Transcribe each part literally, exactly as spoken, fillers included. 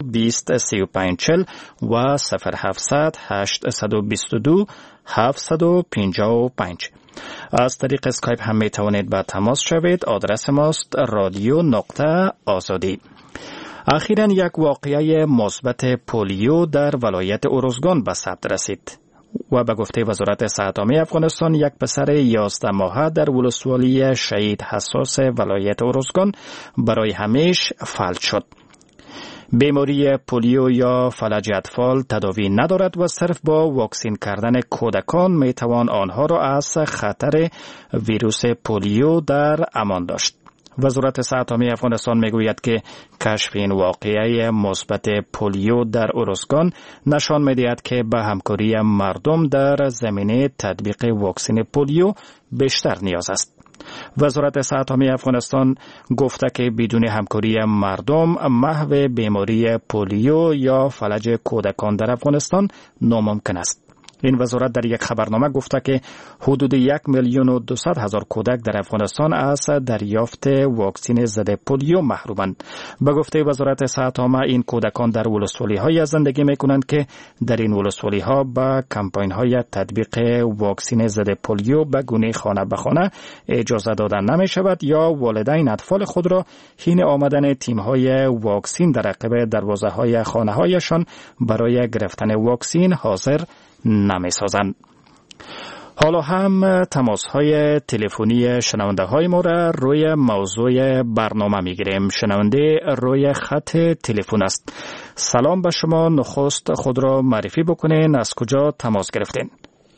بیست سی و پنج چل و صفر هفتصد هشتصد و بیست و دو هفتصد و پنجاه و پنج. از طریق اسکایپ هم می توانید به تماس شوید. آدرس ماست رادیو نقطه آزادی. اخیراً یک واقعه مثبت پولیو در ولایت ارزگان به ثبت رسید و به گفته وزارت صحت عامه افغانستان یک پسر یازده ماهه در ولسوالی شهید حساس ولایت ارزگان برای همیشه فلج شد. بیماری پولیو یا فلج اطفال تداوی ندارد و صرف با واکسین کردن کودکان می توان آنها را از خطر ویروس پولیو در امان داشت. وزارت صحت عامه افغانستان میگوید که کشف این واقعه مثبت پولیو در ارزگان نشان میدهد که به همکاری مردم در زمینه تطبیق واکسن پولیو بیشتر نیاز است. وزارت صحت عامه افغانستان گفته که بدون همکاری مردم محو بیماری پولیو یا فلج کودکان در افغانستان ناممکن است. این وزارت در یک خبرنامه گفته که حدود یک میلیون و دویست هزار کودک در افغانستان از دریافت واکسن ضد پولیو محرومند. به گفته وزارت صحت عامه این کودکان در ولسوالی های زندگی می کنند که در این ولسوالی ها به کمپاین های تطبیق واکسن ضد پولیو به گونه خانه به خانه اجازه دادن نمی شود یا والدین اطفال خود را حین آمدن تیم های واکسن در عقب دروازه های خانه هایشان برای گرفتن واکسن حاضر نمی سازند. حالا هم تماس های تلفنی شنونده های ما را روی موضوع برنامه می گیریم. شنونده روی خط تلفن است. سلام به شما. نخست خود را معرفی بکنین. از کجا تماس گرفتین؟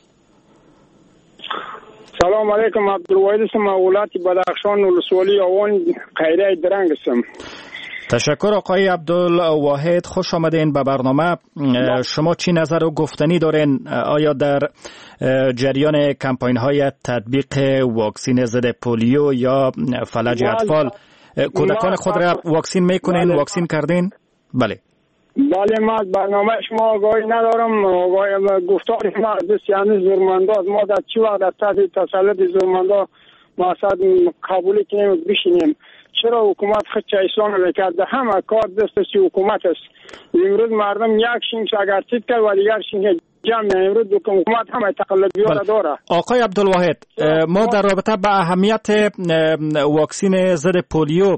سلام علیکم. عبدالواحد اسم ولایت بدخشان ولسوالی آوان قیره درنگ هستم. تشکر آقای عبدالواحد، خوش آمدین به برنامه. شما چی نظر و گفتنی دارین؟ آیا در جریان کمپاین های تطبیق واکسن ضد پولیو یا فلج اطفال کودکان خود را واکسن میکنین؟ واکسن کردین؟ بله. بله، من برنامه شما آگاهی ندارم. آگاهی گفتار شما دستی هنوز زورمنداز. ما در چی وقت تحت تسلط زورمندا مقصد قبول کنیم بشینیم؟ چرا حکومت خود چایسان میکرده؟ همه کار دستش حکومت است. امروز مردم یک شینش اگر تید کرد و دیگر شینش جمع. امروز حکومت همه تقلبی ها داره. آقای عبدالواحد، ما در رابطه با اهمیت واکسن ضد پولیو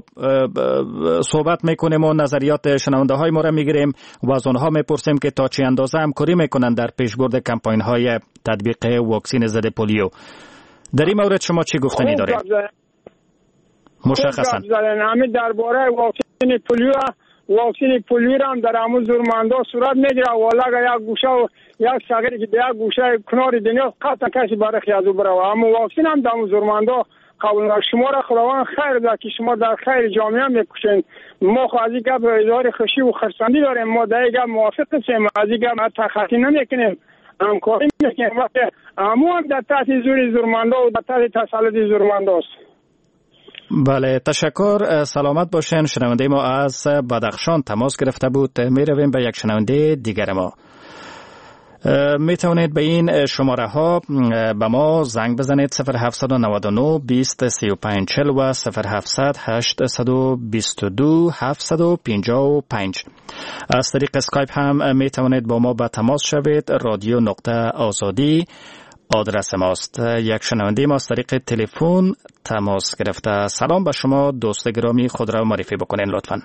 صحبت میکنیم و نظریات شنونده های ما را میگیریم و از آنها میپرسیم که تا چه اندازه همکاری میکنن در پیشبرد کمپاین های تطبیق واکسن ضد پولیو. در این مورد شما چی گفتنی دارید؟ مشخصا همین درباره واکسن پولیو واکسن پولیو هم در امروز زورمندا صورت میگیره. والا یک گوشه و یک صغیری که در یک گوشه کنار دنیا قطعا کسی برای خیازو بره. اما واکسن هم در امروز زورمندا قبول نشه. شما را خداوند خیر بده که شما در خیر جامعه میکشین. ما خو از این گپ اظهار خوشی و خرسندی داریم. ما در این گپ موافق هستیم. از این گپ تخطی نمیکنیم، همکاری میکنیم. اما هم در تحت زور زورمندا و در تحت تسلط زورمندا است. بله، تشکر. سلامت باشین. شنونده ما از بدخشان تماس گرفته بود. می رویم به یک شنونده دیگر ما. می توانید به این شماره ها به ما زنگ بزنید: صفر هفت نه نه بیست سی و پنج چل و صفر هفتصد هشتصد و بیست و دو هفتصد و پنجاه و پنج. از طریق اسکایپ هم می توانید با ما به تماس شوید. رادیو نقطه آزادی آدرس ماست. یک شنونده ما از طریق تلفن تماس گرفته. سلام به شما دوست گرامی، خود را معرفی بکنین لطفاً.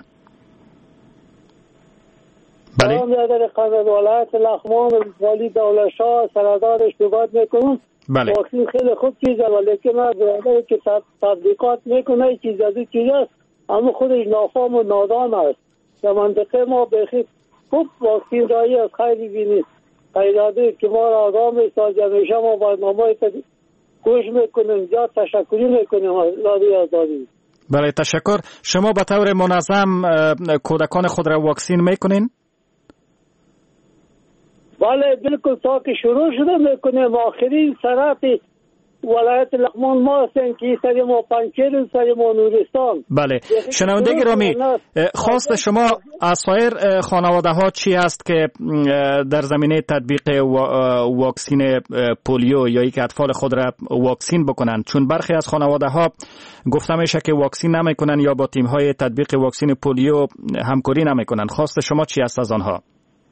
بله. سلام در قضا ولایت لخمان ولی دولت شاه سردار اشتباهات میکنم. بله. واکسن خیلی خوب چیزه ولی که من برادر که تطبیقات میکنه چیز از این چیز است اما خودش نافهم و نادان است. در منطقه ما بخیر خوب واکسن رایی از خیلی بینید. قیداده که ما را آگاه میساز همیشه ما برنامه گوش میکنیم. زیاد تشکری میکنیم لادی آزادی. بله، تشکر. شما به طور منظم کودکان خود را واکسن میکنین؟ بله بالکل، تا که شروع شده میکنیم. آخرین سرعت ولایت لغمان ما هستیم که سر ما پنچیر سر ما نورستان. بله شنونده گرامی، خواست شما از سایر خانواده ها چی است که در زمینه تطبیق واکسین پولیو یا ای که اطفال خود را واکسین بکنند؟ چون برخی از خانواده ها گفته میشه که واکسین نمیکنن یا با تیم های تطبیق واکسین پولیو همکاری نمیکنن. خواست شما چی است از آنها؟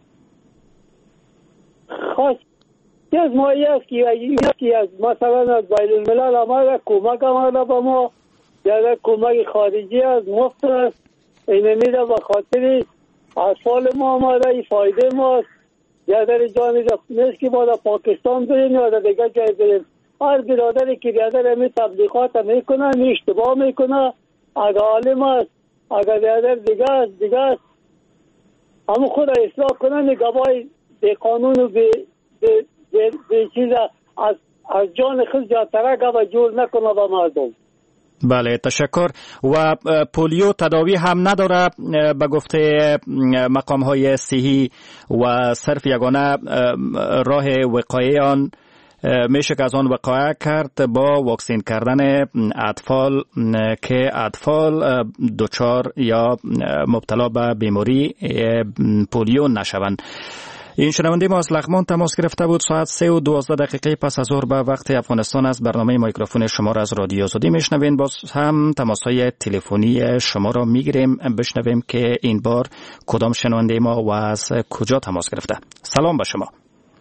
خواست از ما یکی از مثلا از بین الملل آمده کمک آمده با ما، یا کمک خارجی از مفت است. این میده به خاطر اطفال ما آمده، این فایده ماست. یا در جانب نیست که ما در پاکستان بریم یا در دیگه جای بریم. هر برادری که برادر همین تبلیغات میکنه می اشتباه میکنه. اگر عالم است، اگر برادر دیگه است دیگه است، همون خود اصلاح کنه، نگاه به قانون و به به به چیز از از جان خود جاترک و جور نکنه با مردم. بله تشکر. و پولیو تداوی هم نداره به گفته مقام های صحی و صرف یگانه راه وقایه آن میشه که از آن وقایه کرد با واکسین کردن اطفال که اطفال دچار یا مبتلا به بیماری پولیو نشوند. این شنونده ما از لغمان تماس گرفته بود. ساعت سه و دوازده دقیقه پس از ظهر به وقت افغانستان است. برنامه میکروفون شما را از رادیو آزادی میشنوین. باز هم تماس‌های تلفنی شما را میگیریم، بشنویم که این بار کدام شنونده ما و از کجا تماس گرفته. سلام به شما.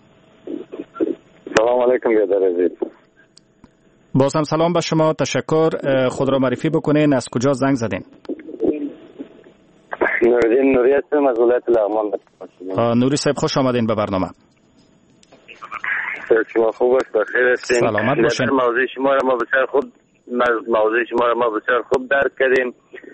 سلام علیکم برادر عزیز. باز هم سلام به شما. تشکر. خود را معرفی بکنین، از کجا زنگ زدین؟ نوردین نوری هستم از ولایت لغمان. نوری صاحب خوش آمدین به برنامه. شما خوب است، بخیر هستین؟ سلامت باشین. موضوع شما را ما بسیار خوب موضوع شما را ما بسیار خوب درک کردیم.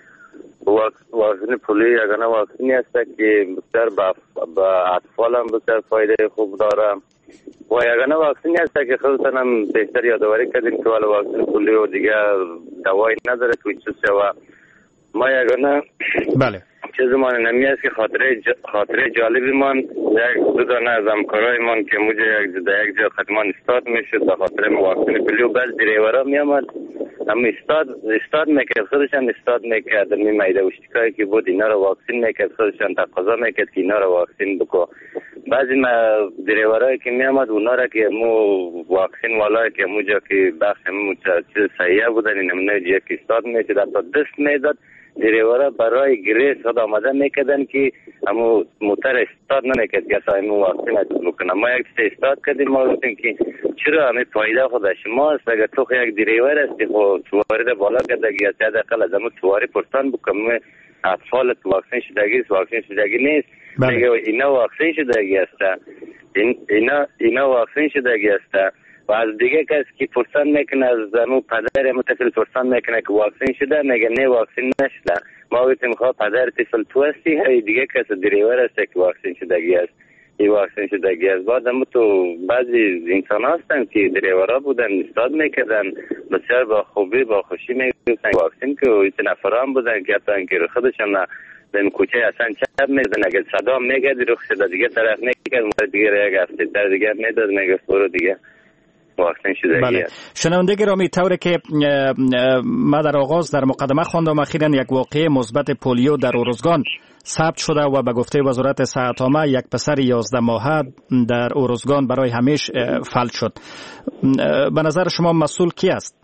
واکسن پولیو یگانه واکسنی است که بسیار به اطفال هم بسیار فایده خوب داره و یگانه واکسنی است که خودتان هم بیشتر یادآوری کردیم که والا واکسن پولیو دیگه دوایی نداره که چیز شوه. ما یگانه بله چیزمان نمی است که خاطره ج... خاطره جالبی من یک دو دانه از همکارای من که موجه یک در یک جا خدمان استاد میشد به خاطر واکسن پولیو بعض دریورا می آمد اما استاد استاد میکرد خودشان استاد میکرد می میده وشتیکایی که بود اینا رو واکسین میکرد خودشان تقاضا میکرد که اینا رو واکسین بکو. بعضی ما دریورایی که می آمد اونا را که مو واکسین والا که موجه که بخش مو چیز صحیح بودن این نمونه جه که استاد میشد حتی دست میداد دریورا برای گریس خود آمده میکردن که همو موتر استاد نمیکرد که اصلا همو واکسین بکنه. ما یک چیز استاد کردیم، ما گفتیم که چرا همه فایده خود شماست اگر تو یک دریور هستی خود سواری بالا کردگی است یا اقل از همو سواری پرسان بکنم اطفالت واکسین شدگی است واکسین شدگی نیست میگه اینا واکسین شدگی است این اینا اینا واکسین شدگی است و از دیگه کسی که پرسان میکنه از همون پدر همون طفل پرسان میکنه که واکسین شده میگه نه واکسین نشده. ما گفتیم خواه پدر طفل تو هستی های دیگه کسی دریور هسته که واکسین شدگی است این واکسین شدگی است. بعد همون تو بعضی انسان هستن که دریورها بودن استاد میکردن بسیار با خوبی با خوشی میگفتن واکسین که ایت نفران بودن که حتی اینکه رو خودشان به کوچه اصلا چپ میدن اگر صدا میگه رخ شده دیگه طرف میگه دیگه یک هفته در دیگه میداد میگه برو دیگه واکسن شده. بله. شنونده گرامی طوری که ما در آغاز در مقدمه خواندم اخیراً یک واقعه مثبت پولیو در اورزگان ثبت شده و به گفته وزارت صحت عامه یک پسر یازده ماهه در اورزگان برای همیشه فلج شد. به نظر شما مسئول کی است؟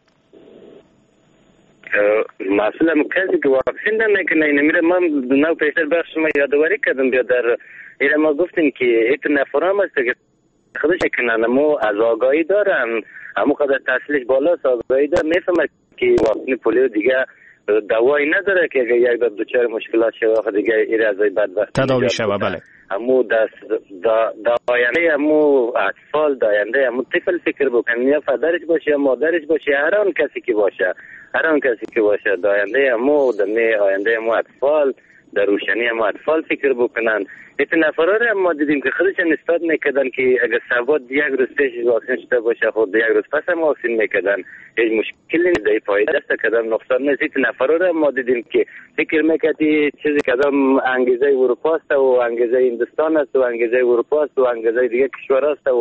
مسئول هم کسی که واکسن نمیکنه این میره. ما نو پیشتر بخش ما یادآوری کردم بیا در ایره ما گفتیم که ایت نفرام است که خودش کنن امو از آگاهی دارن امو خود تحصیلش بالاست آگاهی دارن میفهمه که واکسن پولیو دیگه دوایی نداره که اگر یک دو چهار مشکلات شوه دیگه ایره از بدبخت تداوی شوه. بله امو دست دا داینده امو اطفال داینده امو طفل فکر بکنن یا پدرش باشه یا مادرش باشه هر آن کسی که باشه هر آن کسی که باشه داینده امو دمی آینده امو اطفال در روشنی امو اطفال فکر بکنن. ایت نفراره ما دیدیم که خودشان استاد میکردن که اگر سواد یک روز پیش واکسن شده باشه خود یک روز پس هم واکسن میکردن هیچ مشکلی نیست در پایده است کدام نقصان نیست. ایت نفراره ما دیدیم که فکر میکردی چیزی کدام انگیزه اروپا است و انگیزه هندوستان است و انگیزه اروپا است و انگیزه دیگه کشور است و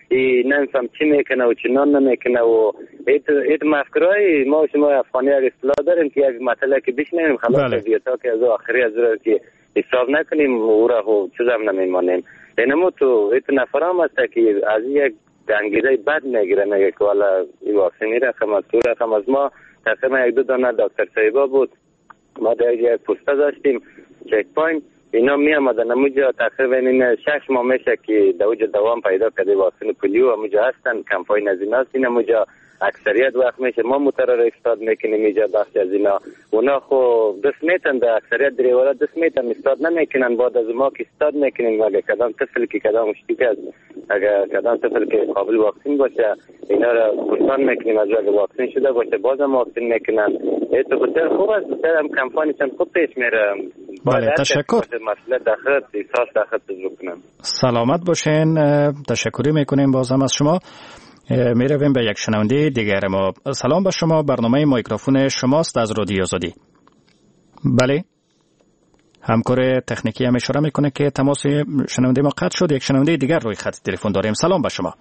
این نمیفهم چی میکنه و چی نان نمیکنه و ایت ایت مفکرای ما شما افغانی ها اصطلاح داریم که یک مطلب که بشنیم خلاص دیتا که از آخری از رو که حساب نکنیم او را خو چیزام نمیمانیم. اینمو تو ایت نفرام است که از یک انگیزه بد میگیره، میگه که والا این واکسینی رقم از تو رقم از ما تقریبا یک دو دانه دکتر صاحبا بود، ما در یک پوسته داشتیم چک پوینت، اینا می آمدن اموجا تقریبا این شش ماه میشه که دوجا دوام پیدا کرده واکسن پولیو اموجا هستن، کمپاین از این هست، این اموجا اکثریت وقت میشه ما مترر استاد میکنیم اینجا بخش از اینا اونا خو دست میتن در اکثریت دریورا دست میتن استاد نمیکنن، بعد از ما که استاد میکنیم اگر کدام طفل که کدام مشتیک است اگر کدام طفل که قابل واکسین باشه اینا را پرسان میکنیم از اگر واکسین شده باشه بازم واکسین میکنن. ایتو بسیار خوب است، بسیار هم کمپانی چند خوب پیش میره. بله تشکر. مسئله داخل احساس داخل تجربه کنم. سلامت باشین، تشکری میکنیم بازم از شما. می رویم به یک شنونده دیگر ما. سلام به شما، برنامه میکروفون شماست از رادیو آزادی. بله همکار تکنیکی هم اشاره میکنه که تماس شنونده ما قطع شد. یک شنونده دیگر روی خط تلفن داریم. سلام به شما.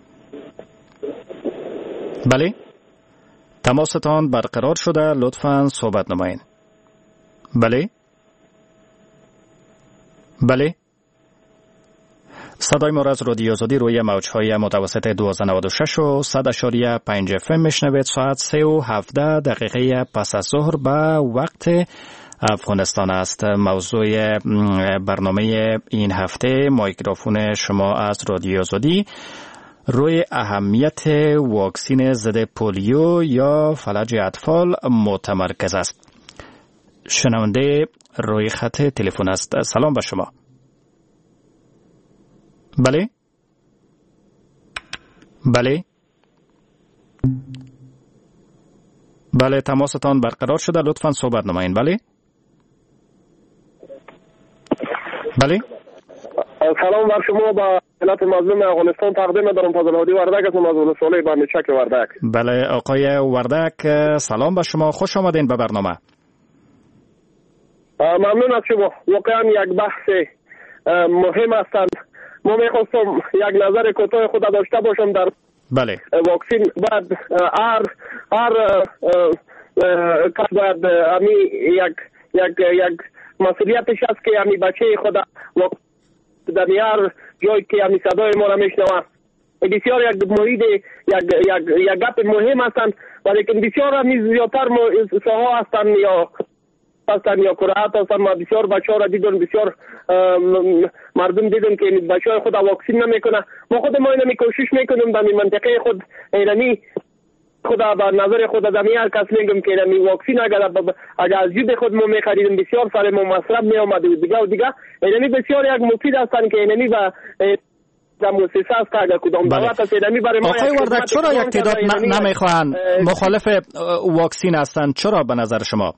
بله تماستان برقرار شده، لطفاً صحبت نمایید. بله بله صدای ما را از رادیو آزادی روی موج‌های متوسط دویست و نود و شش و صد و پنج اف ام میشنوید. ساعت سه و هفده دقیقه پس از ظهر به وقت افغانستان است. موضوع برنامه این هفته میکروفون شما از رادیو آزادی روی اهمیت واکسین ضد پولیو یا فلج اطفال متمرکز است. شنونده روی خط تلفن است. سلام به شما. بله بله بله تماستان برقرار شده، لطفاً صحبت نمایید. بله بله سلام بر شما، با ملت مظلوم افغانستان تقدیم دارم. فضل هادی وردک هستم از ولسوالی بندچک وردک. بله آقای وردک سلام به شما، خوش آمدین به برنامه. ممنون از شما، واقعا یک بحث مهم هستند. ما میخواستم یک نظر کوتاه خود داشته باشم در بله واکسین. بعد هر هر کس باید امی یک یک یک مسئولیتش است که امی بچه خود در هر جایی که امی صدای ما را میشنوه بسیار یک محیط یک یک یک گپ مهم هستند، ولی که بسیار امی زیادتر ساها هستند یا هستن یا کراهات هستن. ما بسیار بچه ها را دیدن، بسیار مردم دیدن که بچه های خود واکسین نمیکنه. ما خود ما اینمی کوشش میکنیم در منطقه خود اینمی خود به نظر خود دمی هر کس میگم که اینمی واکسین اگر اگر از جیب خود ما میخریدیم بسیار سر ما مصرف میامد و دیگه و دیگه اینمی بسیار یک مفید هستن که اینمی و در مؤسسه است اگر کدام دولت است اینمی برای ما. آقای وردک چرا یک تعداد نمیخوان مخالف واکسین هستند؟ چرا به نظر شما؟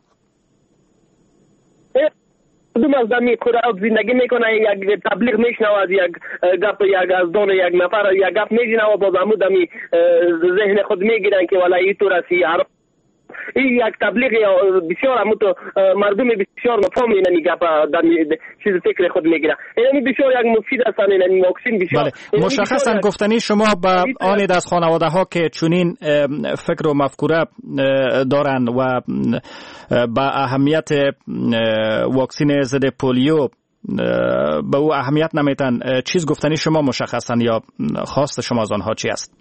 کدوم از دمی کره زندگی میکنه یک تبلیغ میشنوه از یک گپ یک از دون یک نفر یک گپ میشنوه باز همون دمی ذهن خود میگیرن که والا این طور است این یک تبلیغ بسیار همون تو مردم بسیار مفهوم اینمی گپ در چیز فکر خود میگیرن. اینمی بسیار یک مفید است، اینمی واکسین بسیار بله. مشخصا گفتنی شما با آنید از خانواده ها که چنین فکر و مفکوره دارن و با اهمیت واکسین ضد پولیو به او اهمیت نمیتن، چیز گفتنی شما مشخصا یا خواست شما از آنها چی است؟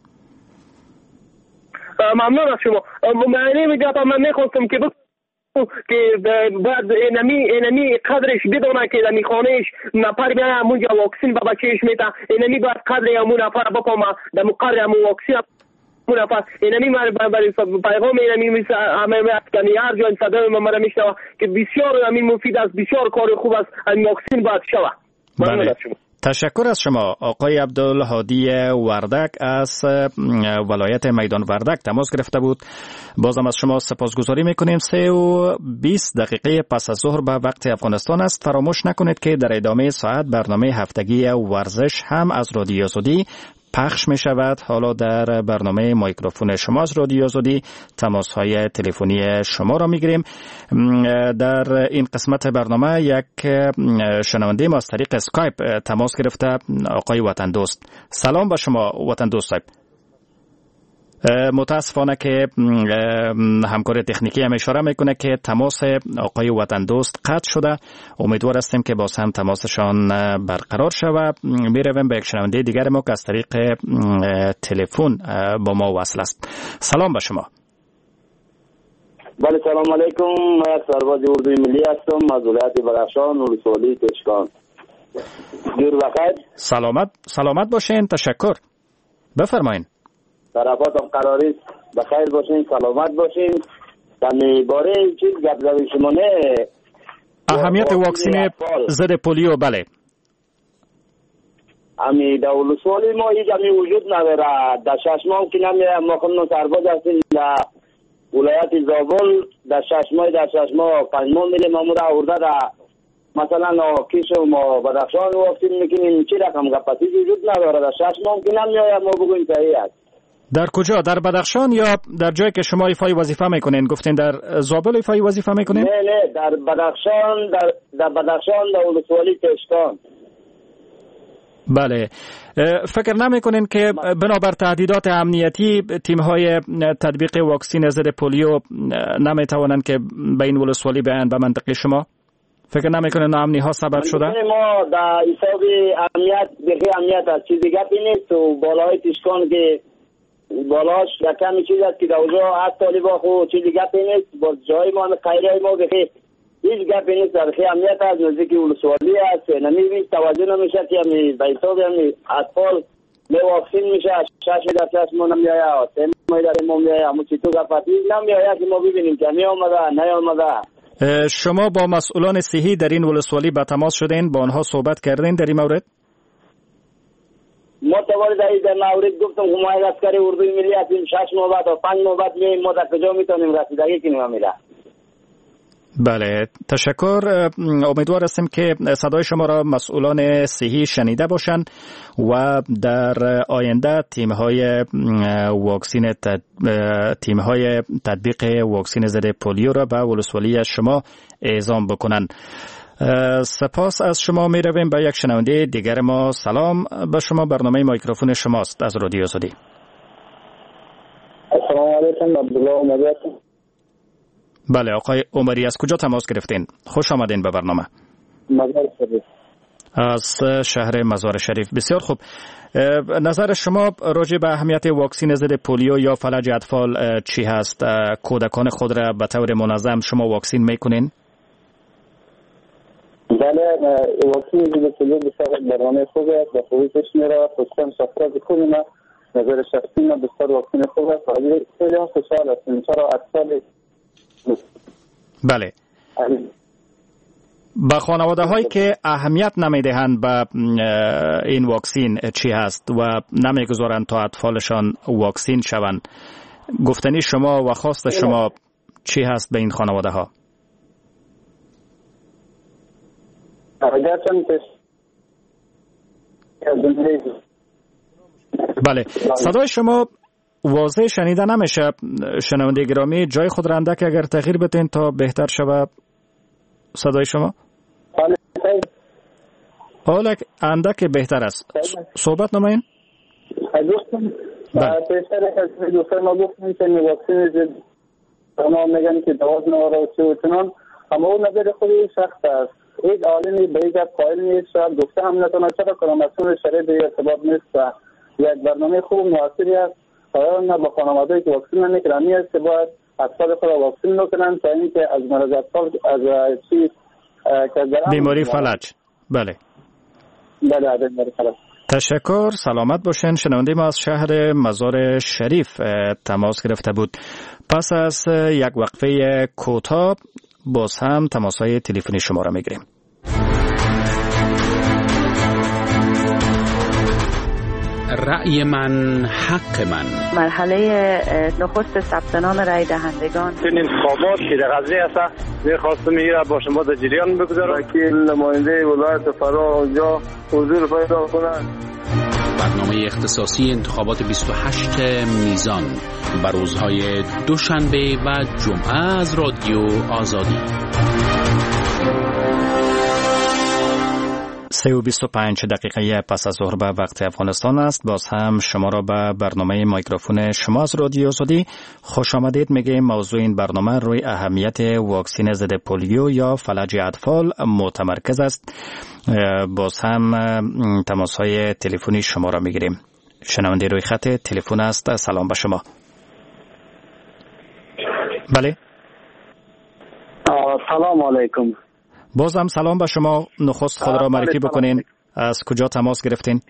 ممنون از شما. معنی میگم من میخواستم که که بعد اینمی اینمی قدرش بدونه که در خانهش نفر میاد همونجا واکسین به بچهش میده، اینمی باید قدر همون نفر بکنه در مقر همون واکسین همون نفر. اینمی من برای پیغام اینمی مثل همه کنی هر جای صدای من مرا میشنوه که بسیار همین مفید است، بسیار کار خوب است، این واکسین باید شوه. ممنون از شما. تشکر از شما آقای عبدالهادی وردک از ولایت میدان وردک تماس گرفته بود. بازم از شما سپاسگزاری میکنیم. سه و بیست دقیقه پس از ظهر به وقت افغانستان است. فراموش نکنید که در ادامه ساعت برنامه هفتگی ورزش هم از رادیو آزادی پخش می شود. حالا در برنامه میکروفون شما از رادیو آزادی تماس های تلفنی شما را می گیریم. در این قسمت برنامه یک شنونده ما از طریق اسکایپ تماس گرفته، آقای وطن دوست. سلام با شما وطن دوست صاحب. متاسفانه که همکار تکنیکی هم اشاره میکنه که تماس آقای وطن دوست قطع شده. امیدوار هستیم که باز هم تماسشان برقرار شود. میرویم به یک شنونده دیگر ما که از طریق تلفن با ما وصل است. سلام با شما. بله سلام علیکم. من سرباز اردوی ملی هستم از ولایت بدخشان ولسوالی تشکان. دیر بخیر. سلامت سلامت باشین. تشکر. بفرمایید. طرفاتم قراری بخیر باشین، سلامت باشین. دمی باره چیز گپ زدن شما نه اهمیت واکسن ضد پولیو. بله امی دولسوالی ما هیچ امی وجود نداره. در شش ماه که نمیه ما خودمون سرباز هستیم در ولایت زابل. در شش ماه در شش ماه پنج ماه میریم ما را آورده در مثلا کیش ما بدخشان واکسن میکنیم. چی رقم گپاتی وجود نداره. در شش ماه که نمیه ما بگویم صحیح است. در کجا؟ در بدخشان یا در جایی که شما ایفای وظیفه میکنین؟ گفتین در زابل ایفای وظیفه میکنین؟ نه نه در بدخشان در در بدخشان در ولسوالی تشکان. بله. فکر نمیکنین که بنابر تهدیدات امنیتی تیم‌های تطبیق واکسن ضد پولیو نمیتوانند که به این ولسوالی بیان به منطقه شما؟ فکر نمیکنین ناامنی ها سبب شده؟ ما در حساب امنیت بخی امنیت از چیز دیگه نیست و بالای تشکان که بالاش یکمی چیز است که در اونجا از طالبا خو چیزی گپی نیست. با جای ما خیلی ما بخی هیچ گپی نیست. در خیلی امنیت از نزدیک ولسوالی است. نمیبینید توجه نمیشه که همی به حساب همی اطفال می واکسین میشه. شش در شش ما نمیایه سه ماه در ما میایه همون چی تو گپاتی نمیایه که ما ببینیم که می آمده نه آمده. شما با مسئولان صحی در این ولسوالی به تماس شدین؟ با آنها صحبت کردین در این مورد؟ ما تواری در این مورد گفتم که ما از عسکر اردوی ملی هستیم. شش ماه بعد و پنج ماه بعد میاییم ما در کجا میتونیم رسیدگی کنیم امیده. بله تشکر. امیدوار هستیم که صدای شما را مسئولان صحی شنیده باشند و در آینده تیم‌های واکسن تیم‌های تطبیق واکسن ضد پولیو را به ولسوالی شما اعزام بکنند. سپاس از شما. می رویم به یک شنونده دیگر ما. سلام به شما. برنامه میکروفون شماست از رادیو آزادی. السلام علیکم. عبدالله عمری هستم. بله آقای عمری از کجا تماس گرفتین؟ خوش آمدین به برنامه. مزار شریف. از شهر مزار شریف. بسیار خوب. نظر شما راجع به اهمیت واکسن ضد پولیو یا فلج اطفال چی هست؟ کودکان خود را به طور منظم شما واکسن میکنین؟ بله واکسن ضد پولیو بسیار برنامه خوبی است و خوبی پیش میره. خصوصا شخصیت خوبی ما نظر شخصی ما بسیار واکسن خوب است. خیلی خوشحال هستیم چرا اطفال بله با خانواده هایی که اهمیت نمیدهند به این واکسن چی هست و نمیگذارند تا اطفالشان واکسن شوند، گفتنی شما و خواست شما چی هست به این خانواده ها؟ بله صدای شما واضح شنیده نمیشه. شنونده گرامی جای خود را اندک اگر تغییر بدین تا بهتر شود صدای شما. حالا اندک بهتر است. صحبت نمایین. دوستان پیشتر از دوستان ما گفتیم که واکسن ضد ما میگن که دواز نوارا و چه و چنان، اما اون نظر خود شخص است. هیچ عالمی به یک قائل نیست. شاید گفته هم نتونه چرا کنم مسئول شرعی به ارتباط نیست و یک برنامه خوب موثری است. پایان نه با خانواده‌ای که واکسن نمی‌کنند است که باید اطفال خود را واکسن نکنند تا اینکه از مرض اطفال از چیز بیماری فلج. بله بله بیماری فلج. تشکر. سلامت باشین. شنونده ما از شهر مزار شریف تماس گرفته بود. پس از یک وقفه کوتاه باز هم تماس‌های تلفنی شما را می‌گیریم. رأی من حق من. مرحله نخست ثبت نام رأی دهندگان این انتخابات که در قضیه است می‌خواستم میگیره با شما در جریان بگذارم. وکیل نماینده ولایت فرا اونجا حضور پیدا کنند. برنامه اختصاصی انتخابات بیست و هشت میزان بر روزهای دوشنبه و جمعه از رادیو آزادی. سه و بیست و پنج دقیقه پس از ظهر به وقت افغانستان است. باز هم شما را به برنامه میکروفون شما از رادیو آزادی خوش آمدید میگیم. موضوع این برنامه روی اهمیت واکسن ضد پولیو یا فلج اطفال متمرکز است. باز هم تماس های تلفنی شما را میگیریم. شنونده روی خط تلفن است. سلام به شما. بله. سلام علیکم. بازم سلام به شما. نخست خود را معرفی بکنین. از کجا تماس گرفتین؟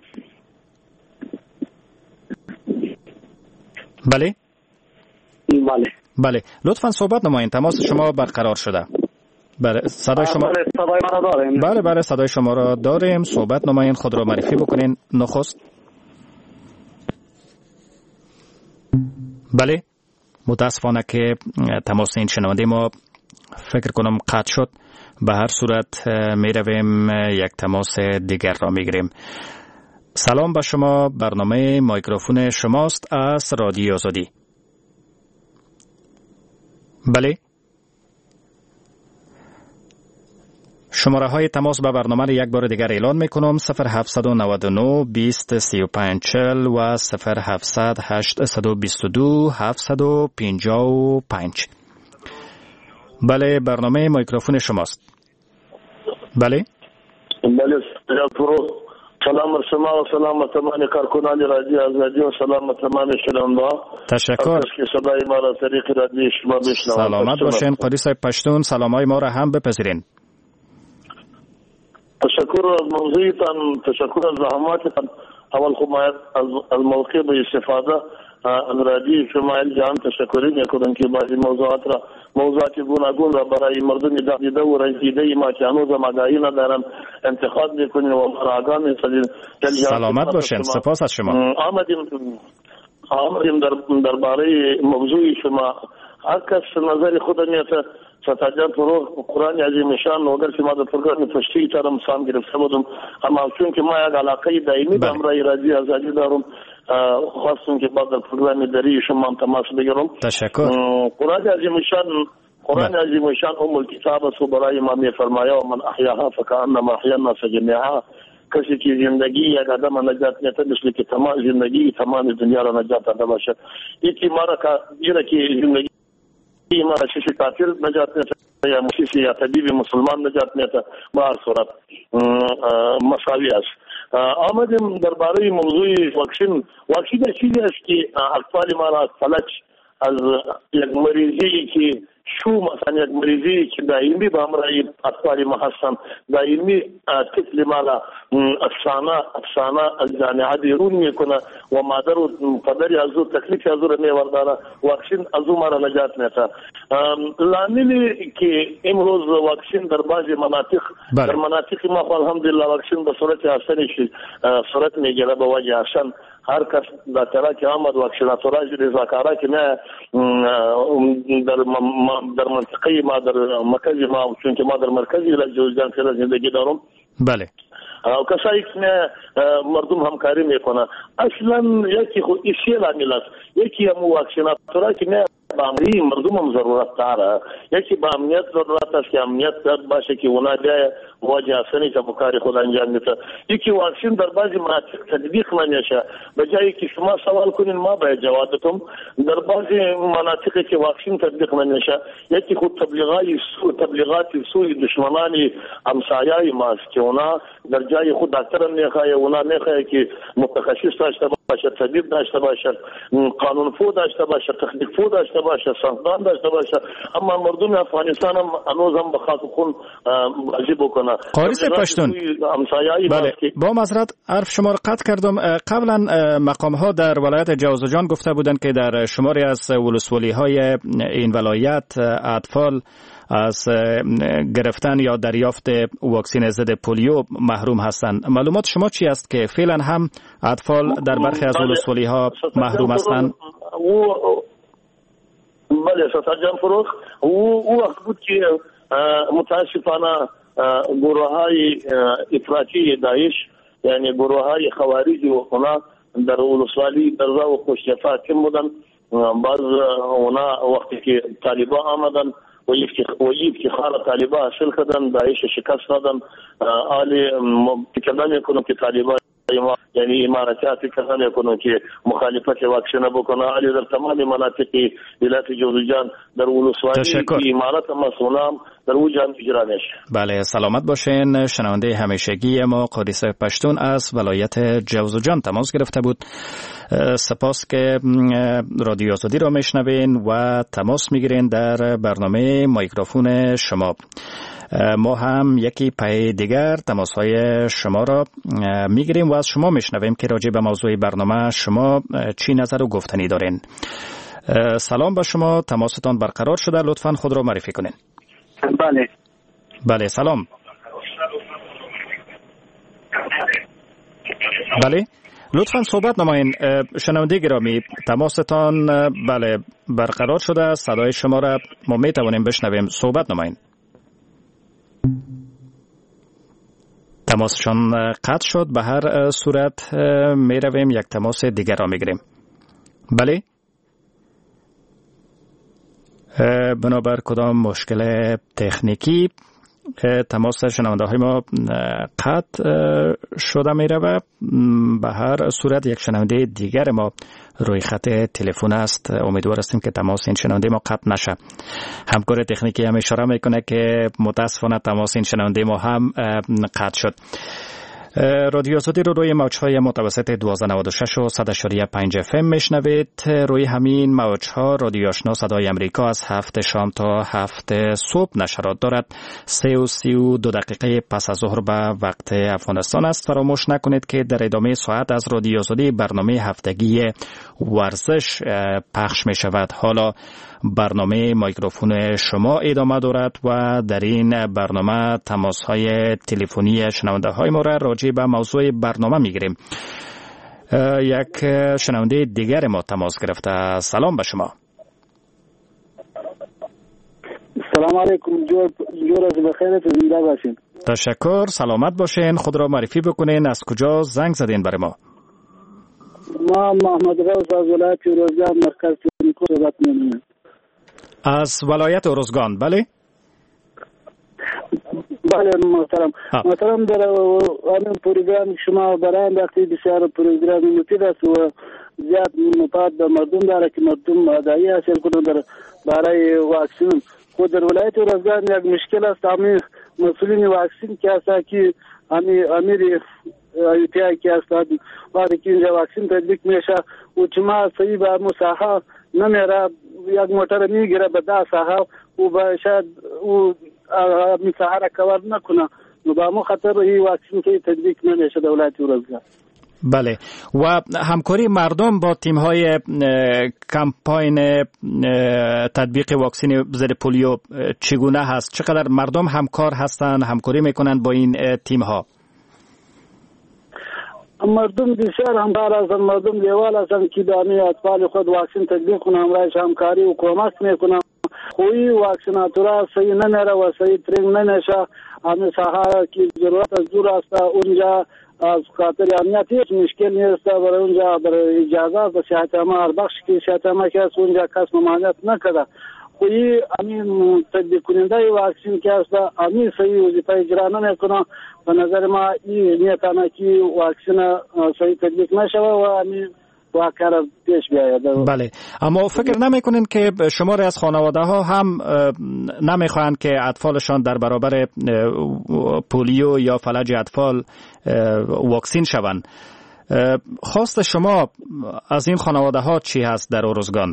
بله؟ بله. بله. لطفاً صحبت نمایین. تماس شما برقرار شده. بله. صدای شما. بله صدای ما را داریم. بله بله صدای شما را داریم. صحبت نمایین. خود را معرفی بکنین. نخست. بله. متاسفانه که تماس این شنونده ما فکر کنم قطع شد. به هر صورت می رویم یک تماس دیگر را می گیریم. سلام به شما. برنامه میکروفون شماست از رادیو آزادی. بله. شماره های تماس به برنامه را یک بار دیگر اعلان می کنم. صفر هفت نه نه بیست سی و پنج چهل و صفر هفت هشت دو دو هفت پنج پنج. بله برنامه میکروفون شماست. بله. بله سلام شما و سلام تمام کارکنان رادیو آزادی و سلام تمام شنونده. تشکر. صدای ما را طریق رادیو شما بشنوم. سلامت باشین. قاضی صاحب پشتون سلامای ما را هم بپذیرین. تشکر از موضوعتان، تشکر از زحماتتان. اول خب از موقع به استفاده از رادیو شما جان تشکری میکنم که بعضی موضوعات را موضوعات گوناگون را برای مردم دیده و رسیده ما که هنوز آگاهی ندارن انتخاب میکنیم و آگاه میسازیم. سلامت باشین. سپاس از شما. آمدیم آمدیم در درباره موضوع شما. هر کس نظر خود میته ستاجان فروغ قرآن عظیم شان وگر که ما در پروگرام پشتی ترم سام گرفته بودم، اما چون که ما یک علاقه دائمی به امرای رادیو آزادی دارم خواستم که بعد در پروگرام دری شما هم تماس بگیرم. تشکر. قرآن عظیم شان قرآن عظیم شان ام الکتاب است و برای ما میفرماید و من احیاها فکأنما احیا الناس جمیعا. کسی که زندگی یک آدم نجات میده مثل که تمام زندگی تمام دنیا را نجات داده باشد. یکی مارا که زندگی ما شش کافر نجات میده یا مشیش یا طبیب مسلمان نجات میده به هر صورت مساوی است. آمدیم درباره موضوع واکسن. واکسن چیزی است که اطفال ما را فلج از یک مریضی که شو مثلا یک مریضی که دائمی به همراه اطفال ما هستند، دائمی طفل ما را افسانه افسانه از جامعه بیرون میکنه و مادر و پدر از او تکلیف از او را میورداره. واکسن از او ما را نجات میده. لاملی که امروز واکسن در بعضی مناطق بله. در مناطق ما الحمدلله واکسن به صورت حسنی صورت میگیره به وجه حسن. هر کس در طرح که آمد واکسیناتورای رضاکارا که نه در در منطقه ما در مرکزی ما چون که ما در مرکزی جوزجان فعلا زندگی دارم. بله. او کسایی که مردم همکاری میکنه اصلا یکی خود ایشی لامل است. یکی هم واکسیناتورا که نه با امنی مردم هم ضرورت داره. یکی با امنیت ضرورت است که امنیت باشه که اونا بیای واجه حسنی که بکاری خود انجام میده. یکی واکسن در بعضی مناطق تطبیق نمیشه. به جایی که شما سوال کنین ما باید جواب بدم. در بعضی مناطقی که واکسن تطبیق نمیشه یکی خود تبلیغای سو تبلیغات سوی دشمنان همسایه‌ای ماست که اونا در جای خود دکتر نمیخواه، اونا نمیخواه که متخصص داشته باشه، طبیب داشته باشه، قانون فو داشته باشه، تخنیک فو داشته باشه، سازمان داشته باشه. اما مردم افغانستان هم هنوز هم به خاطر خون بازی بکنه. قاریس پشتون. بله. با معذرت حرف شما را قطع کردم. قبلا مقام ها در ولایت جوزجان گفته بودند که در شماری از ولسوالی های این ولایت اطفال از گرفتن یا دریافت واکسن ضد پولیو محروم هستند. معلومات شما چی است که فعلا هم اطفال در برخی از ولسوالی ها محروم هستند؟ بله ستاجان فروخ او وقت بود که متاسفانه گروه های افراطی داعش یعنی گروه های خوارجی و اونا در ولسوالی درزا و خوشتفا کم بودن. بعض اونا وقتی که طالبان آمدن و افتخار طالبان حاصل کردن، داعش شکست دادن. آلی فکر نمیکنم که طالبان یعنی اماراتیاتی کسان میکنن که مخالفت واکسن بکنه. آلی در تمام مناطق ولایت جوزجان در ولسوالی که امارات مسئولان در وجان اجرا نشه. بله، سلامت باشین. شنونده همیشگی ما قادس پشتون از ولایت جوزجان تماس گرفته بود. سپاس که رادیو آزادی را میشنوین و تماس میگیرین در برنامه میکروفون شما. ما هم یکی پای دیگر تماس های شما را میگیریم و از شما میشنویم که راجع به موضوع برنامه شما چی نظر و گفتنی دارین. سلام با شما، تماستان برقرار شده، لطفاً خود را معرفی کنین. بله بله سلام. بله لطفاً صحبت نمایین. شنونده گرامی، تماستان بله برقرار شده، صدای شما را ما میتوانیم بشنویم، صحبت نمایین. تماسشان قطع شد. به هر صورت می رویم یک تماس دیگر را می گیریم. بله، بنابر کدام مشکل تکنیکی تماس شنونده های ما قطع شده می رود. به هر صورت یک شنونده دیگر ما روی خط تلفن است. امیدوار هستیم که تماس این شنونده ما قطع نشه. همکار تکنیکی هم اشاره میکنه که متاسفانه تماس این شنونده ما هم قطع شد. رادیو آزادی رو روی موج‌های متوسط دویست و نود و شش و صد و پنج اف ام میشنوید. روی همین موج‌ها رادیو آشنا صدای امریکا از هفت شام تا هفت صبح نشرات دارد. سه و سی و دو دقیقه پس از ظهر به وقت افغانستان است. فراموش نکنید که در ادامه ساعت از رادیو آزادی برنامه هفتگی ورزش پخش می شود. حالا برنامه میکروفون شما ادامه دارد و در این برنامه تماس‌های تلفنی شنونده های ما را راجع به موضوع برنامه میگیریم. یک شنونده دیگر ما تماس گرفته. سلام به شما. سلام علیکم. جور جور از بخیر، زنده باشین. تشکر، سلامت باشین. خود را معرفی بکنین، از کجا زنگ زدین برای ما؟ ما محمد روز از ولایت اروزگان مرکز تکنیکو صحبت می‌کنم. از ولایت اروزگان. بله بله محترم. ها. محترم در آن پروگرام شما برای وقتی بسیار پروگرام مفید است و زیاد مفاد به مردم داره که مردم آگاهی حاصل کنند در برای واکسن. خود در ولایت اروزگان یک مشکل است. همین مسئولین واکسن که هست که همین امیر ایتیای که هست وقتی که اینجا واکسن تطبیق میشه و چما صحیح به مساحه نمیره، یک موتر میگیره به ده ساحه و به شاید او مساحه را کور نکنه و به مو خطر این واکسن که تطبیق نمیشه در ولایت اروزگان. بله، و همکاری مردم با تیم های کمپاین تطبیق واکسن ضد پولیو چگونه هست؟ چقدر مردم همکار هستند، همکاری میکنند با این تیم ها؟ مردم بسیار همکار هستند. مردم لیوال هستند که دامی اطفال خود واکسن تطبیق کنند، همراهش همکاری و کمک میکنند. خوی واکسناتورا صحیح نمیره و صحیح ترینگ نمیشه. همه ساحه که ضرورت از دور است اونجا از خاطر امنیتی مشکل نیست. برای اونجا برای اجازه به صحت ما هر بخش که صحت ما که از اونجا کس ممانعت نکرده. خوی همین تطبیق کننده واکسن که است همین صحیح وظیفه اجرا نمیکنه. به نظر ما این نیتانه که واکسن صحیح تطبیق نشوه و همین واقعا پیش بیاید. بله، اما فکر نمیکنین که شماری از خانواده ها هم نمیخواهند که اطفالشان در برابر پولیو یا فلج اطفال واکسین شوند؟ خواست شما از این خانواده ها چی هست در اروزگان؟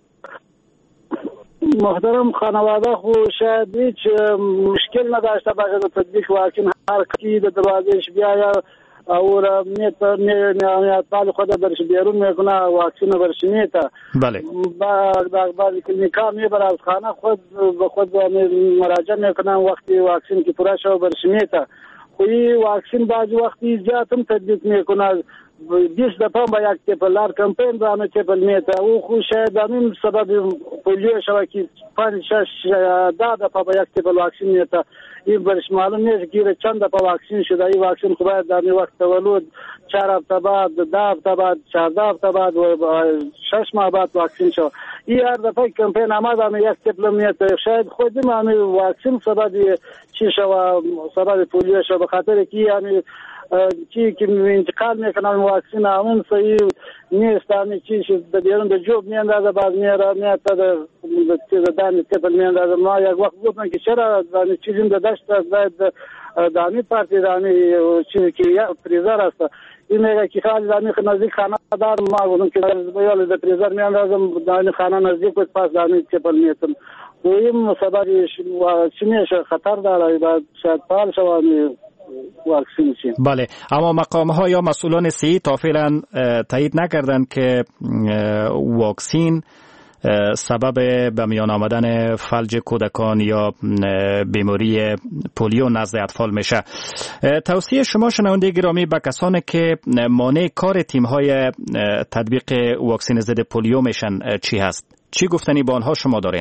محترم، خانواده خو شاید هیچ مشکل نداشته باشه در تطبیق واکسن. هر کی در دروازهش بیاید او را میت نه اطفال خود درش بیرون میکنه واکسن برش میته. بله، بعد بعد کلینیکا میبره از خانه خود به خود مراجعه میکنن وقتی واکسن کی پورا شو برش میته. خوی واکسن بعضی وقتی زیاد هم تطبیق میکنه. بیست دفعه با یک تپلار کمپین را همه تپل میته. او خو شاید همین سبب پولیو شوه که پنج شش ده دفعه با یک تپل واکسن میته. این برش معلوم نیست که چند دفعه واکسین شده. این واکسین خو باید در وقت تولد چهار هفته بعد، ده هفته بعد، چهارده هفته بعد و شش ماه بعد واکسین شد. این هر دفعه کمپین آمد هم یک طفل میاد، شاید خودم هم واکسین سبب چی شد، سبب پولیو شد، به خاطر که یعنی چی که انتقال میکنه واکسین همون صحیح نیست. همین چی شد بیرون به جوب میاندازه، بعد میاره میاد تا دانی طفل میاندازه. ما یک وقت گفتن که چرا دانی چیزی در دشت باید دانی پارتی دانی چیزی که فریزر است. این میگه که خالی دانی نزدیک خانه دار، ما گفتم که بیال در فریزر میاندازم دانی خانه نزدیک بود، پس دانی طفل میتم و این سبب چی میشه خطر داره، بعد شاید پال شوانی واکسین شیم. بله، اما مقام ها یا مسئولان صحی تا فعلا تایید نکردند که واکسین سبب به میان آمدن فلج کودکان یا بیماری پولیو نزد اطفال میشه. توصیه شما شنونده گرامی به کسانی که مانع کار تیم های تطبیق واکسین ضد پولیو میشن چی هست؟ چی گفتنی با آنها شما دارین؟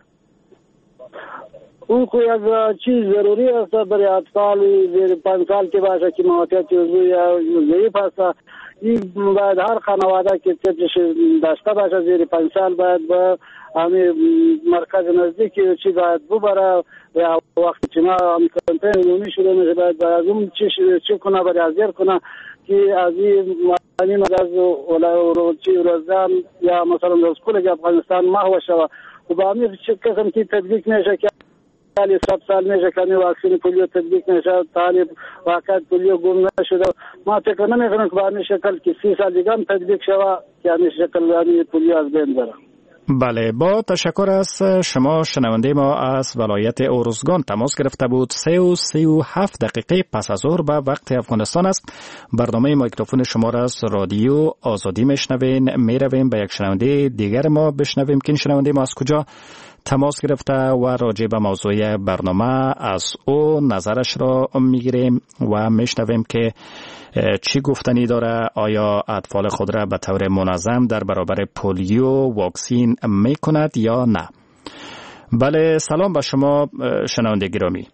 اون خو یک چیز ضروری است برای اطفال زیر پنج سال که باشه که موقعیت عضوی یا ضعیف است. این باید هر خانواده که طفلش داشته باشه زیر پنج سال باید به همین مرکز نزدیکی چی باید ببره یا وقتی که ما هم کمپین عمومی شده میشه باید از اون چی کنه برای ازیر کنه که از این معنی مرز چی روزان یا مثلا اسکول که افغانستان محو شود و با همین چی قسم که تطبیق میشه که سالی سب سال میشه که واکسین پولیو تطبیق نشه، طالب واقعا پولیو گم نشده. ما فکر نمیکنم که به همین شکل که سی سال دیگه هم تطبیق شود که همین شکل پولیو از بین بره. بله، با تشکر از شما. شنونده ما از ولایت ارزگان تماس گرفته بود. سه و سی و هفت دقیقه پس از ظهر به وقت افغانستان است. برنامه میکروفون شما را از رادیو آزادی میشنوین. میرویم به یک شنونده دیگر ما بشنویم که این شنونده ما از کجا تماس گرفته و راجع به موضوع برنامه از او نظرش را میگیریم و میشنویم که چی گفتنی داره. آیا اطفال خود را به طور منظم در برابر پولیو واکسین میکند یا نه؟ بله، سلام به شما شنونده گرامی.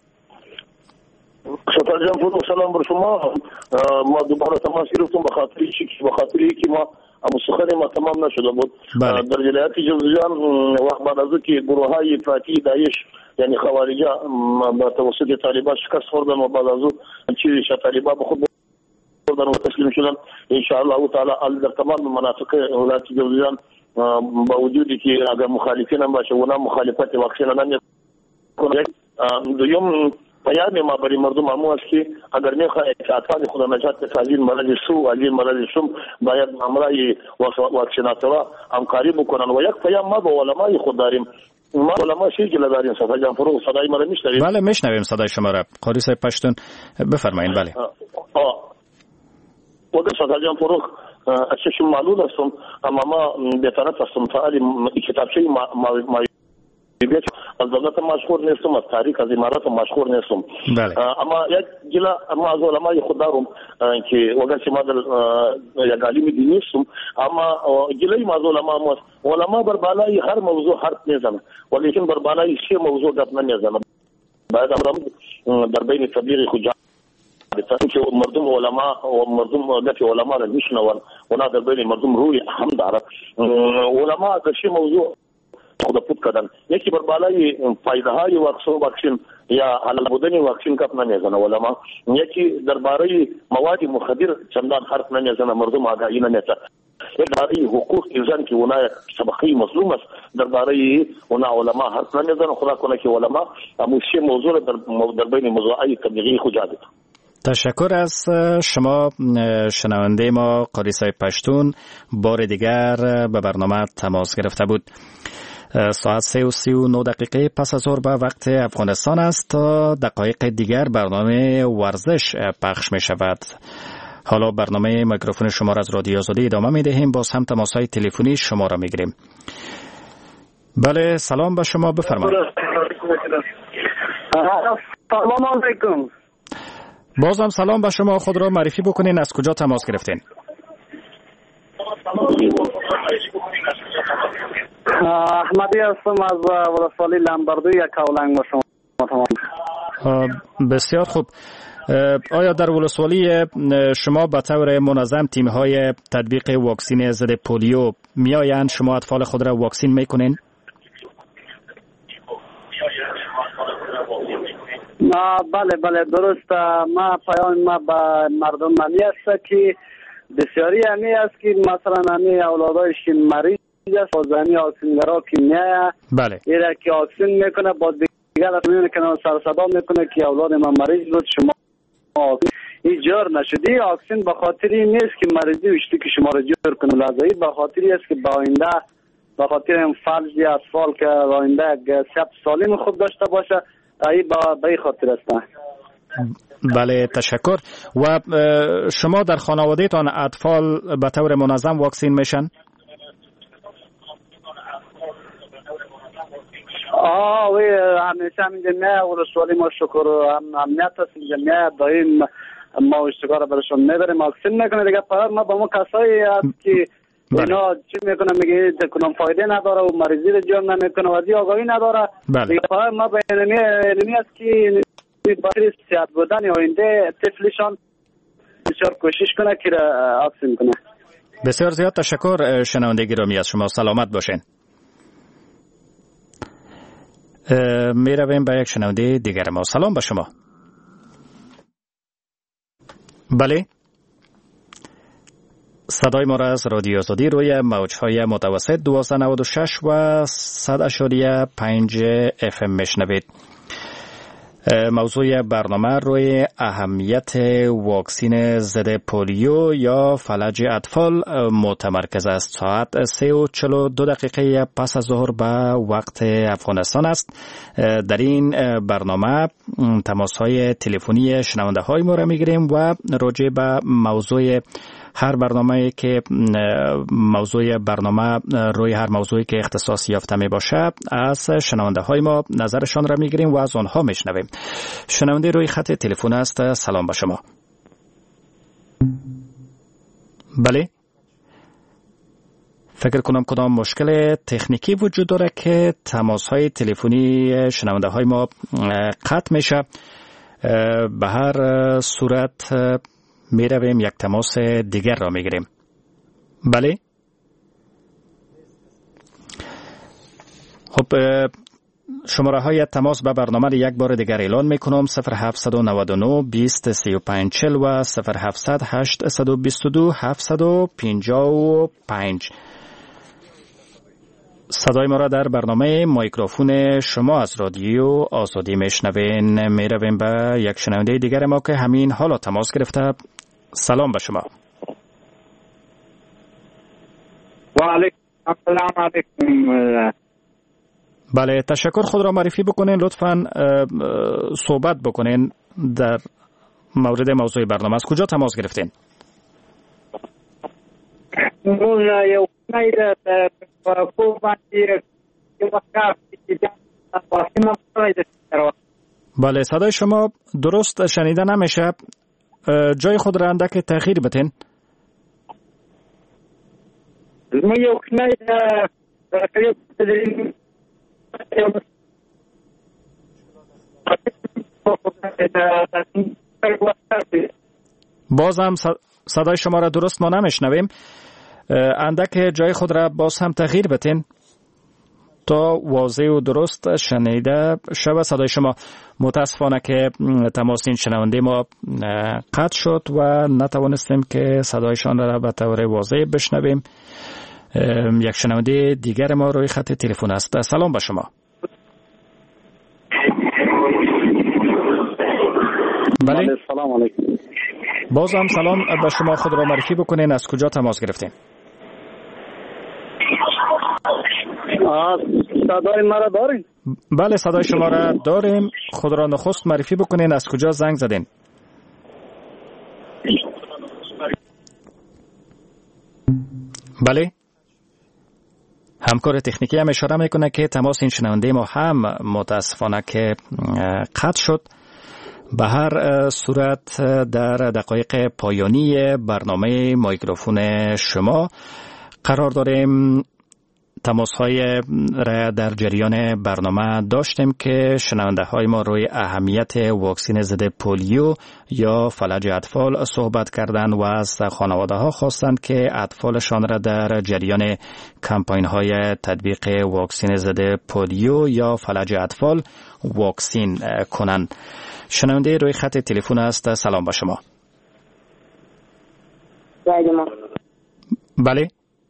شکر جان پور، سلام بر شما. ما دوباره تماس گرفتم به خاطر چی به خاطر اینکه ما اما سخن ما تمام نشده بود. در ولایت جوزجان وقت بعد از اینکه گروه های افراطی داعش یعنی خوارجا با توسط طالبان شکست خوردن و بعد از اون چیزی طالبان به خود بردن و تسلیم شدن، ان شاء الله تعالی در تمام مناطق ولایت جوزجان با وجودی که اگر مخالفین هم باشه اونا مخالفت واکسین نه کنه. دوم پیام ما برای مردم همو است که اگر میخواهید که اطفال خود نجات از این مرض سو از این مرض شوم باید امرای واکسیناتورها همکاری بکنن. و یک پیام ما به علمای خود داریم. ما علما شیجل داریم. صفا جان فروغ صدای ما رو میشنوید؟ بله میشنویم صدای شما را. قاری صاحب پشتون بفرمایید. بله آه و در صفا جان فروغ اششم معلوم هستم اما ما بهترت هستم فعالی کتابچه ما از دولت مشهور نیستم، از تاریخ از امارات مشهور نیستم. اما یک جلا ما از علمای خود دارم که وقتی ما در یک عالم دینی هستم، اما جلای ما از علما ما علما بر بالای هر موضوع حرف میزنن ولیکن بر بالای سه موضوع گپ نمیزنن. باید امرم در بین تبلیغ خود بتاعت که مردم علما و مردم گپ علما را میشنون و نه در بین مردم روی هم داره. علما در سه موضوع خود پود کردن. یکی بر بالای فایده های واکسین یا حلال بودن واکسین کپ نمیزنه علما. یکی درباره مواد مخدر چندان حرف نمیزنه، مردم آگاهی نمیده. یک درباره حقوق انسان که اونا طبقه مظلوم است درباره اونا علما حرف نمیزنه. خدا کنه که علما هموشه موضوع در در بین موضوعی تبلیغی خود جادید. تشکر از شما شنونده ما قاری صاحب پشتون. بار دیگر به برنامه تماس گرفته بود. ساعت سه و سی و نو دقیقه پس از ظهر به وقت افغانستان است. تا دقایق دیگر برنامه ورزش پخش می شود. حالا برنامه میکروفون شما را از رادیو آزادی ادامه می دهیم. باز هم تماس های تلفنی شما را می گیریم. بله سلام به شما، بفرمایید. سلام علیکم. باز هم سلام به شما. خود را معرفی بکنین، از کجا تماس گرفتین؟ احمدی هستم از ولسوالی لنبردو یک کولنگ با شما تمام. بسیار خوب. آیا در ولسوالی شما به طور منظم تیم‌های تطبیق واکسین ضد پولیو میآیند شما اطفال خود را واکسین میکنین؟ بله بله درست. ما پیام ما به مردم منی است که بسیاری همی است که مثلا همی اولادایش که مریض است و همی واکسینگرا که میایه بله ایره که واکسین میکنه با دیگر میکنه سرصدا میکنه که اولاد ما مریض بود شما این جور نشدی. واکسین به خاطری نیست که مریضی وشتی که شما را جور کنه، لازمی به خاطری است که با آینده به خاطر این فرضی اطفال که آینده صحت سالم خوب داشته باشه ای با به خاطر است. بله تشکر. و شما در خانوادهتان اطفال به طور منظم واکسین میشن؟ آه وی همیشه همین جمعه ولسوالی ما شکر هم امنیت هست جمعه دایم ما اشتگاه برشون میبریم واکسین میکنه دیگه. پر ما با ما کسایی هست که اینا چی میکنه میگه کنم فایده نداره و مریضی رو جور نمیکنه و ازی آگاهی نداره دیگه. پر ما به علمی علمی است که برای صحت بودن آینده طفلشان بسیار کوشش کنه که واکسین کنه. بسیار زیاد تشکر شنونده گرامی از شما، سلامت باشین. می رویم به یک شنونده دیگر ما. سلام به شما. بله صدای ما را از رادیو آزادی روی موج‌های متوسط دویست و نود و شش و صد اشاریه پنج اف ام میشنوید. موضوع برنامه روی اهمیت واکسین ضد پولیو یا فلج اطفال متمرکز است. ساعت سه و چهل و دو دقیقه پس از ظهر به وقت افغانستان است. در این برنامه تماس‌های تلفنی شنونده های ما را میگیریم و راجع به موضوع هر برنامه‌ای که موضوع برنامه روی هر موضوعی که اختصاص یافته می باشه از شنونده های ما نظرشان را میگیریم و از آنها میشنویم. شنونده روی خط تلفن است. سلام به شما. بله فکر کنم کدام مشکل تکنیکی وجود داره که تماس های تلفنی شنونده های ما قطع میشه. به هر صورت می رویم یک تماس دیگر را می گیریم. بله خب شماره های تماس به برنامه یک بار دیگر اعلان می کنم. صفر هفت نه نه بیست سی و پنج چهل و صفر هفت هشت دو دو هفت پنج پنج. صدای ما را در برنامه مایکروفون شما از رادیو آزادی میشنوین. می رویم به یک شنونده دیگر ما که همین حالا تماس گرفته. سلام به شما. و علیکم السلام. علیکم. بله تشکر. خود را معرفی بکنین لطفاً، صحبت بکنین در مورد موضوع برنامه. از کجا تماس گرفتین؟ بله صدای شما درست شنیده نمیشه. جای خود را اندک تغییر بتین. باز هم صدای شما را درست ما نمیشنویم. اندک جای خود را باز هم تغییر بتین تا واضح و درست شنیده شود صدای شما. متاسفانه که تماس این شنونده ما قطع شد و نتوانستیم که صدایشان را به طور واضح بشنویم. یک شنونده دیگر ما روی خط تلفن است. سلام به شما. بله سلام علیکم. باز هم سلام به شما. خود را معرفی بکنین. از کجا تماس گرفتین؟ صدای ما را دارین؟ بله صدای شما را داریم. خود را نخست معرفی بکنین. از کجا زنگ زدین؟ بله همکار تکنیکی هم اشاره میکنه که تماس این شنونده ما هم متاسفانه که قطع شد. به هر صورت در دقایق پایانی برنامه مایکروفون شما قرار داریم تماس‌های را در جریان برنامه داشتیم که شنونده های ما روی اهمیت واکسن ضد پولیو یا فلج اطفال صحبت کردند و از خانواده ها خواستند که اطفالشان را در جریان کمپاین های تطبیق واکسن ضد پولیو یا فلج اطفال واکسین کنند. شنونده روی خط تلفن است. سلام با شما. بله.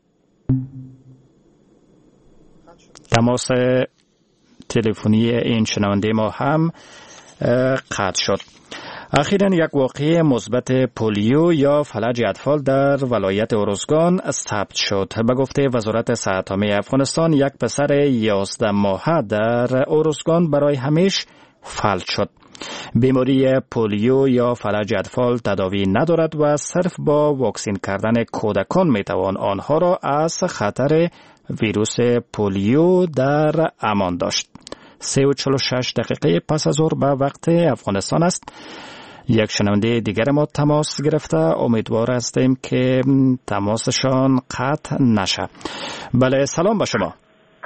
تماس تلفنی این شنونده ما هم قطع شد. اخیراً یک واقعه مثبت پولیو یا فلج اطفال در ولایت ارزگان ثبت شد. به گفته وزارت صحت عامه افغانستان، یک پسر یازده ماهه در ارزگان برای همیشه فلج شد. بیماری پولیو یا فلج اطفال تداوی ندارد و صرف با واکسین کردن کودکان میتوان آنها را از خطر ویروس پولیو در امان داشت. سه و چهل و شش دقیقه پس از ظهر به وقت افغانستان است. یک شنونده دیگر ما تماس گرفته. امیدوار هستیم که تماسشان قطع نشه. بله، سلام با شما.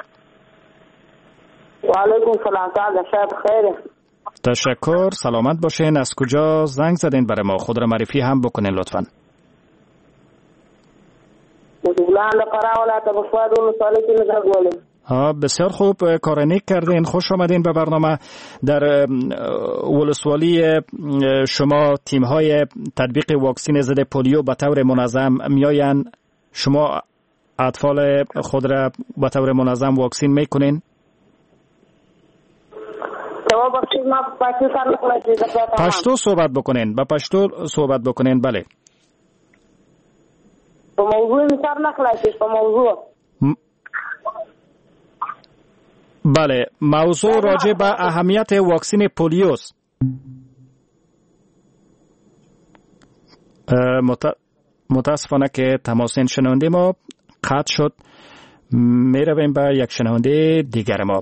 و علیکم سلام. شب خیر. تشکر. سلامت باشین. از کجا زنگ زدین برای ما؟ خود را معرفی هم بکنین لطفاً. ها، بسیار خوب، کار نیک کردین. خوش آمدین به برنامه. در ولسوالی شما تیم های تطبیق واکسن ضد پولیو به طور منظم میآین. شما اطفال خود را به طور منظم واکسین میکنین؟ پشتو صحبت بکنین. با پشتو صحبت بکنین. بله. په موضوع مثال نخلاصیش. په موضوع م... بله، موضوع راجع به اهمیت واکسن پولیوست. مت... متاسفانه که تماس شنونده ما قطع شد. می رویم به یک شنونده دیگر ما.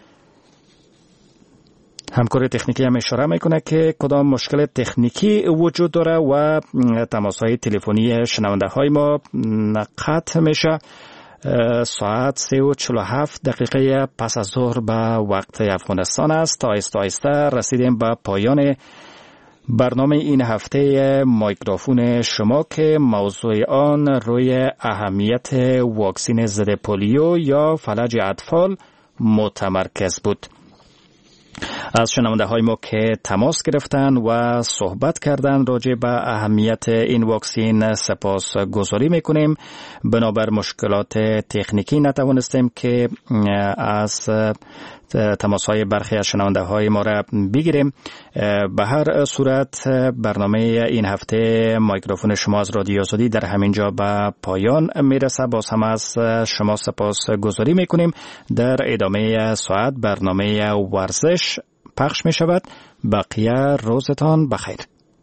همکار تکنیکی هم اشاره میکنه که کدام مشکل تکنیکی وجود داره و تماس‌های تلفنی شنونده های ما قطع میشه. ساعت سه و چهل و هفت دقیقه پس از ظهر به وقت افغانستان است. تا آهسته آهسته رسیدیم به پایان برنامه این هفته مایکروفون شما که موضوع آن روی اهمیت واکسن ضد پولیو یا فلج اطفال متمرکز بود. از شنونده های ما که تماس گرفتن و صحبت کردن راجع به اهمیت این واکسین سپاس گذاری میکنیم. بنابر مشکلات تکنیکی نتوانستیم که از تماس های برخی از شنونده های ما را بگیریم. به هر صورت برنامه این هفته مایکروفون شما از رادیو آزادی در همین جا به پایان میرسه. باز هم از شما سپاس گذاری میکنیم. در ادامه ساعت برنامه ورزش پخش می شود. بقیه روزتان بخیر.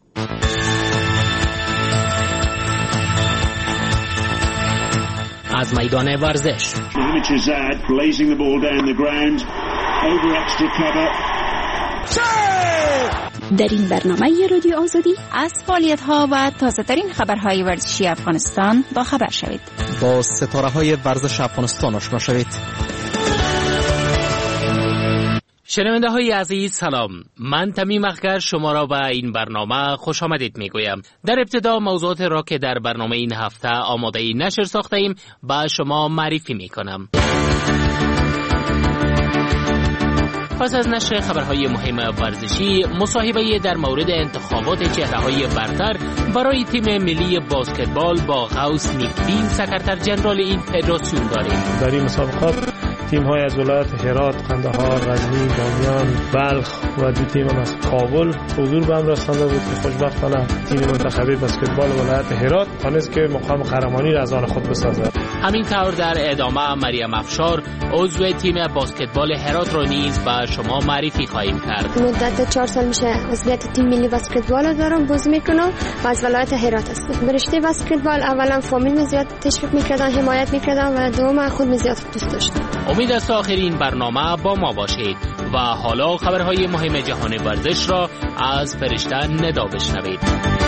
از میدان ورزش در این برنامه رادیو آزادی از فعالیت‌ها و تازه‌ترین خبرهای ورزشی افغانستان با خبر شوید. با ستاره‌های ورزش افغانستان آشنا شوید. شنونده های عزیز سلام. من تمیم اخگر شما را به این برنامه خوش آمدید می گویم. در ابتدا موضوعات را که در برنامه این هفته آماده نشر ساخته ایم به شما معرفی می کنم. پس از نشر خبرهای مهم ورزشی، مصاحبه در مورد انتخابات چهره‌های برتر برای تیم ملی بسکتبال با غوث نیکدین، سکرتر جنرال این فدراسیون داریم. در این مسابقات تیم‌های از ولایت هرات، قندهار، غزنی، بامیان، بلخ و دو تیم از کابل حضور به هم رسانده بود که خوشبختانه تیم منتخبی بسکتبال ولایت هرات توانست که مقام قهرمانی را از آن خود بسازد. همینطور در ادامه مریم افشار عضو تیم بسکتبال هرات را نیز به شما معرفی خواهیم کرد. مدت چهار سال میشه عضویت تیم ملی بسکتبال دارم، بازی میکنم و از ولایت هرات هستم. برشته بسکتبال اولا فامیل زیاد تشویق میکردن، حمایت میکردن و دوم خود زیاد دوست داشتم. امید است آخرین برنامه با ما باشید و حالا خبرهای مهم جهان ورزش را از فرشته ندا بشنوید.